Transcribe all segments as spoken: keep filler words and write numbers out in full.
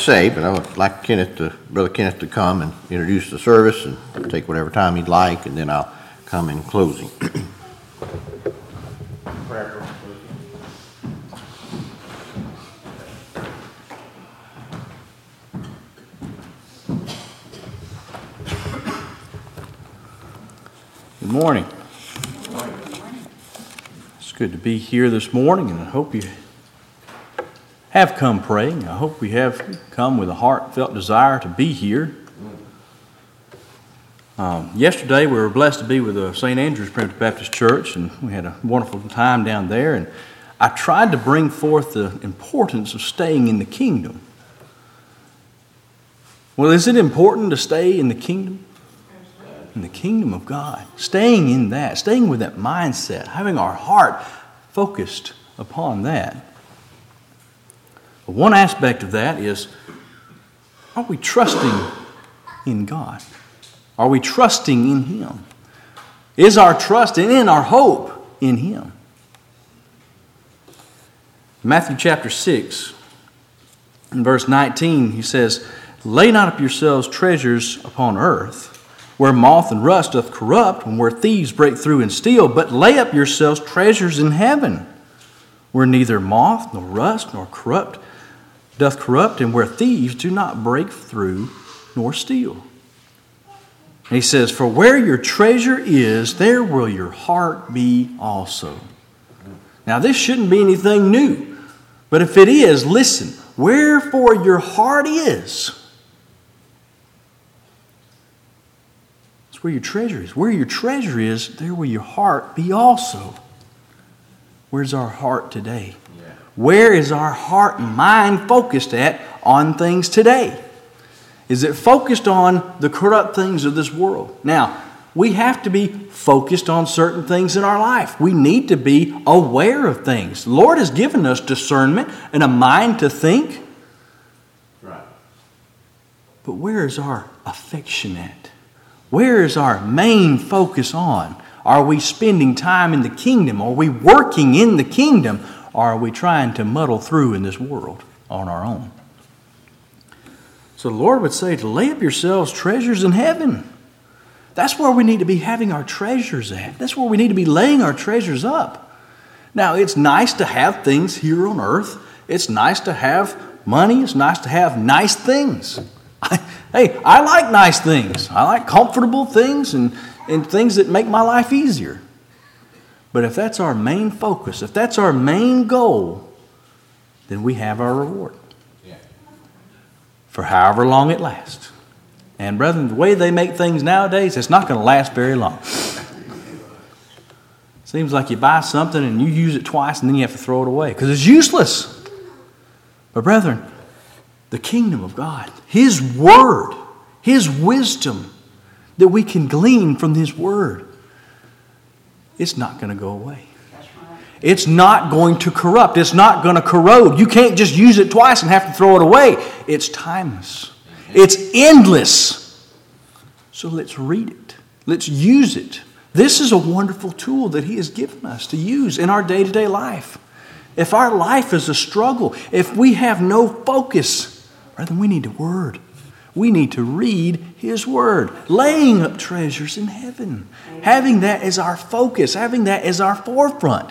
say, but I would like Kenneth to, Brother Kenneth to come and introduce the service and take whatever time he'd like, and then I'll come in closing. Good morning. It's good to be here this morning, and I hope you have come praying. I hope we have come with a heartfelt desire to be here. Um, yesterday, we were blessed to be with the Saint Andrew's Primitive Baptist Church, and we had a wonderful time down there. And I tried to bring forth the importance of staying in the kingdom. Well, is it important to stay in the kingdom? In the kingdom of God. Staying in that, staying with that mindset, having our heart focused upon that. But one aspect of that is, are we trusting in God? Are we trusting in Him? Is our trust and in our hope in Him? Matthew chapter six, in verse nineteen, he says, "Lay not up yourselves treasures upon earth, where moth and rust doth corrupt, and where thieves break through and steal, but lay up yourselves treasures in heaven, where neither moth nor rust nor corrupt doth corrupt, and where thieves do not break through nor steal." And he says, "For where your treasure is, there will your heart be also." Now this shouldn't be anything new, but if it is, listen, wherefore your heart is, it's where your treasure is. Where your treasure is, there will your heart be also. Where's our heart today? Yeah. Where is our heart and mind focused at on things today? Is it focused on the corrupt things of this world? Now, we have to be focused on certain things in our life. We need to be aware of things. The Lord has given us discernment and a mind to think. Right. But where is our affection at? Where is our main focus on? Are we spending time in the kingdom? Are we working in the kingdom? Or are we trying to muddle through in this world on our own? So the Lord would say to lay up yourselves treasures in heaven. That's where we need to be having our treasures at. That's where we need to be laying our treasures up. Now, it's nice to have things here on earth. It's nice to have money. It's nice to have nice things. I, hey, I like nice things. I like comfortable things and, and things that make my life easier. But if that's our main focus, if that's our main goal, then we have our reward. Yeah. For however long it lasts. And brethren, the way they make things nowadays, it's not going to last very long. Seems like you buy something and you use it twice and then you have to throw it away because it's useless. But brethren, the kingdom of God, His Word, His wisdom that we can glean from His Word, it's not going to go away. It's not going to corrupt. It's not going to corrode. You can't just use it twice and have to throw it away. It's timeless. It's endless. So let's read it. Let's use it. This is a wonderful tool that He has given us to use in our day-to-day life. If our life is a struggle, if we have no focus, brethren, we need the Word. We need to read His Word. Laying up treasures in heaven. Having that as our focus. Having that as our forefront.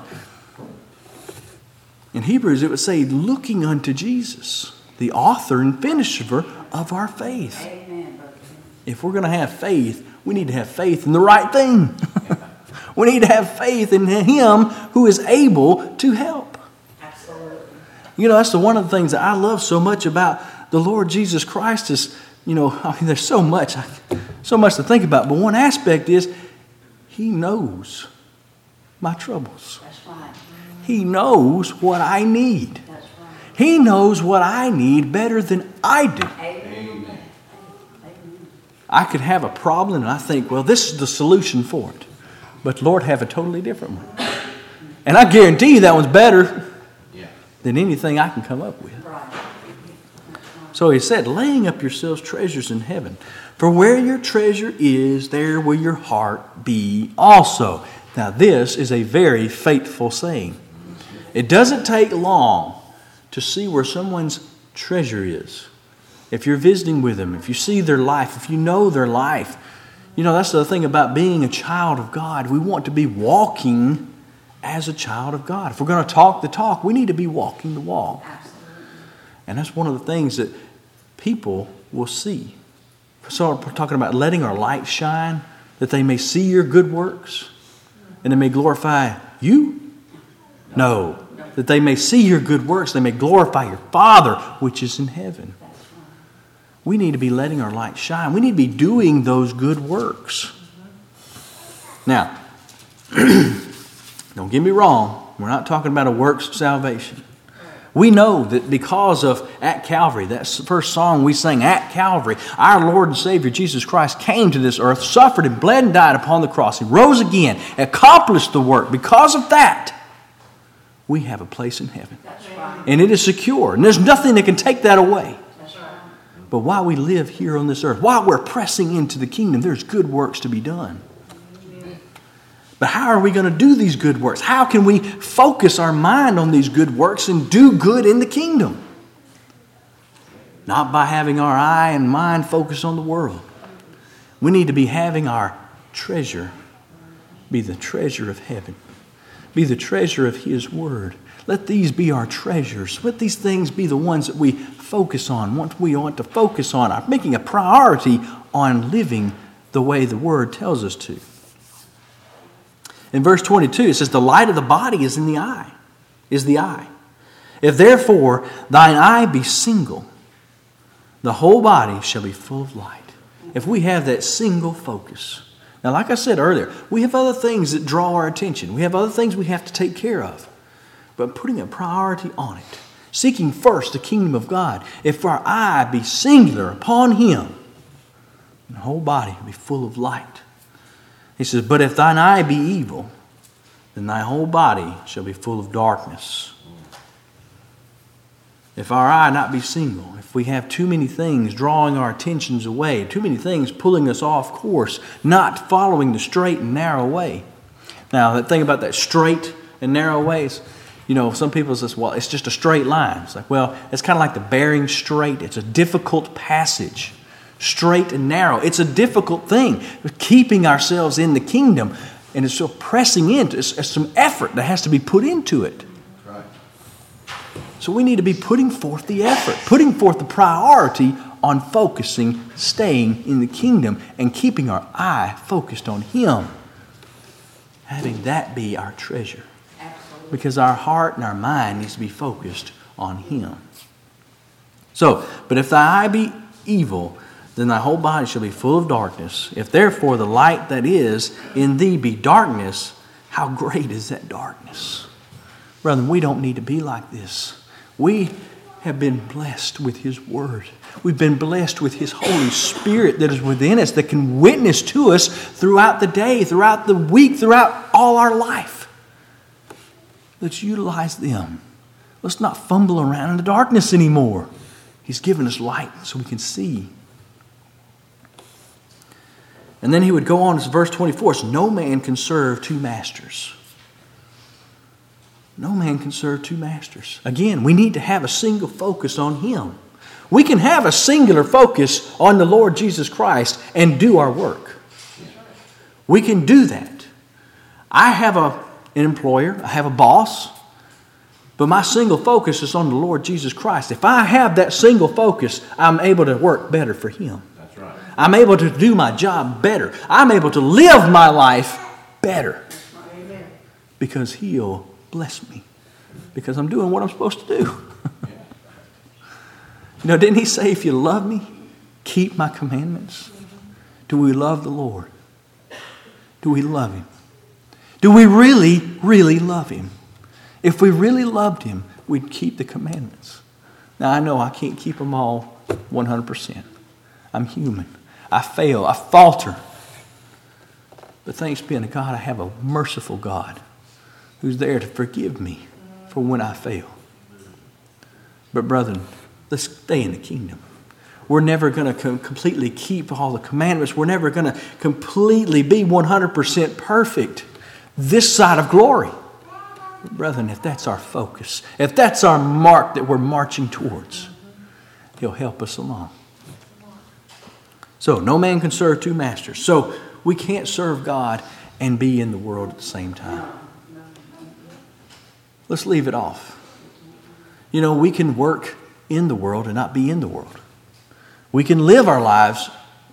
In Hebrews it would say, looking unto Jesus, the author and finisher of our faith. Amen. If we're going to have faith, we need to have faith in the right thing. We need to have faith in Him who is able to help. Absolutely. You know, that's the one of the things that I love so much about the Lord Jesus Christ is, you know, I mean, there's so much, so much to think about. But one aspect is He knows my troubles. That's right. He knows what I need. That's right. He knows what I need better than I do. Amen. I could have a problem and I think, well, this is the solution for it. But Lord have a totally different one. And I guarantee you that one's better than anything I can come up with. So He said, laying up yourselves treasures in heaven. For where your treasure is, there will your heart be also. Now this is a very faithful saying. It doesn't take long to see where someone's treasure is. if you're visiting with them, if you see their life, if you know their life, you know, that's the thing about being a child of God. We want to be walking as a child of God. If we're going to talk the talk, we need to be walking the walk. Absolutely. And that's one of the things that people will see. So we're talking about letting our light shine, that they may see your good works, and they may glorify you? No. That they may see your good works, they may glorify your Father which is in heaven. We need to be letting our light shine. We need to be doing those good works. Now, don't get me wrong. We're not talking about a works of salvation. We know that because of at Calvary, that first song we sang, at Calvary, our Lord and Savior Jesus Christ came to this earth, suffered and bled and died upon the cross. He rose again, accomplished the work. Because of that, we have a place in heaven. That's right. And it is secure. And there's nothing that can take that away. That's right. But while we live here on this earth, while we're pressing into the kingdom, there's good works to be done. But how are we going to do these good works? How can we focus our mind on these good works and do good in the kingdom? Not by having our eye and mind focused on the world. We need to be having our treasure be the treasure of heaven. Be the treasure of His Word. Let these be our treasures. Let these things be the ones that we focus on, what we want to focus on, making a priority on living the way the Word tells us to. In verse twenty-two, it says, the light of the body is in the eye, is the eye. If therefore thine eye be single, the whole body shall be full of light. If we have that single focus. Now, like I said earlier, we have other things that draw our attention. We have other things we have to take care of. But putting a priority on it, seeking first the kingdom of God, if our eye be singular upon Him, the whole body will be full of light. He says, but if thine eye be evil, then thy whole body shall be full of darkness. If our eye not be single, if we have too many things drawing our attentions away, too many things pulling us off course, not following the straight and narrow way. Now, the thing about that straight and narrow ways, you know, some people say, well, it's just a straight line. It's like, well, it's kind of like the Bering Strait. It's a difficult passage. Straight and narrow. It's a difficult thing. Keeping ourselves in the kingdom, and it's still pressing into it's, it's some effort that has to be put into it. Right. So we need to be putting forth the effort, putting forth the priority on focusing, staying in the kingdom, and keeping our eye focused on Him. Having that be our treasure. Absolutely. Because our heart and our mind needs to be focused on Him. So, but if thy eye be evil, then thy whole body shall be full of darkness. If therefore the light that is in thee be darkness, how great is that darkness? Brethren, we don't need to be like this. We have been blessed with His Word. We've been blessed with His Holy Spirit that is within us, that can witness to us throughout the day, throughout the week, throughout all our life. Let's utilize them. Let's not fumble around in the darkness anymore. He's given us light so we can see. And then he would go on to verse twenty-four. So no man can serve two masters. No man can serve two masters. Again, we need to have a single focus on Him. We can have a singular focus on the Lord Jesus Christ and do our work. We can do that. I have a, an employer. I have a boss. But my single focus is on the Lord Jesus Christ. If I have that single focus, I'm able to work better for Him. That's right. I'm able to do my job better. I'm able to live my life better. Amen. Because He'll bless me. Because I'm doing what I'm supposed to do. You know, didn't He say, if you love me, keep my commandments? Do we love the Lord? Do we love Him? Do we really, really love Him? If we really loved Him, we'd keep the commandments. Now, I know I can't keep them all one hundred percent. I'm human. I fail. I falter. But thanks be unto God, I have a merciful God who's there to forgive me for when I fail. But brethren, let's stay in the kingdom. We're never going to com- completely keep all the commandments. We're never going to completely be one hundred percent perfect this side of glory. But brethren, if that's our focus, if that's our mark that we're marching towards, He'll help us along. So, no man can serve two masters. So, we can't serve God and be in the world at the same time. Let's leave it off. You know, we can work in the world and not be in the world. We can live our lives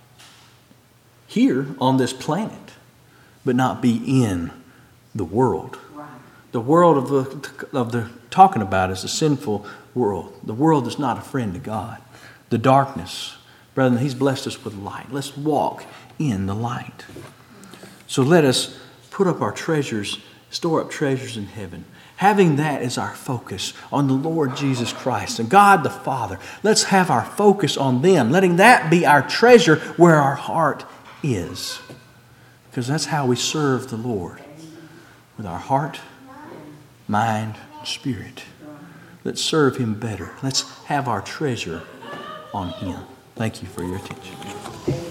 here on this planet, but not be in the world. The world of the, of the talking about is a sinful world. The world is not a friend to God. The darkness, brethren, He's blessed us with light. Let's walk in the light. So let us put up our treasures, store up treasures in heaven. Having that as our focus on the Lord Jesus Christ and God the Father. Let's have our focus on them, letting that be our treasure where our heart is. Because that's how we serve the Lord. With our heart, mind, spirit. Let's serve Him better. Let's have our treasure on Him. Thank you for your attention.